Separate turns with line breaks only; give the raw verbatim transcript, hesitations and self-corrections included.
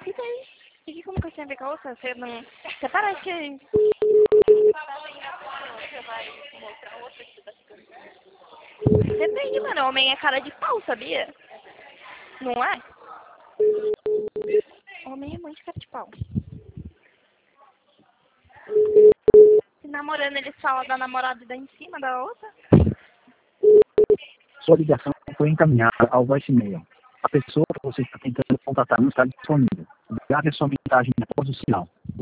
E daí? E que como que você tem a ver com a outra? Você não... Você parece que... Depende, mano. Homem é cara de pau, sabia? Não é? Homem é muito cara de pau. Se namorando, eles falam da namorada e dá em cima da outra.
Sua ligação foi encaminhada ao voicemail. A pessoa que você está tentando contatar não está disponível. Grave a sua mensagem após o sinal.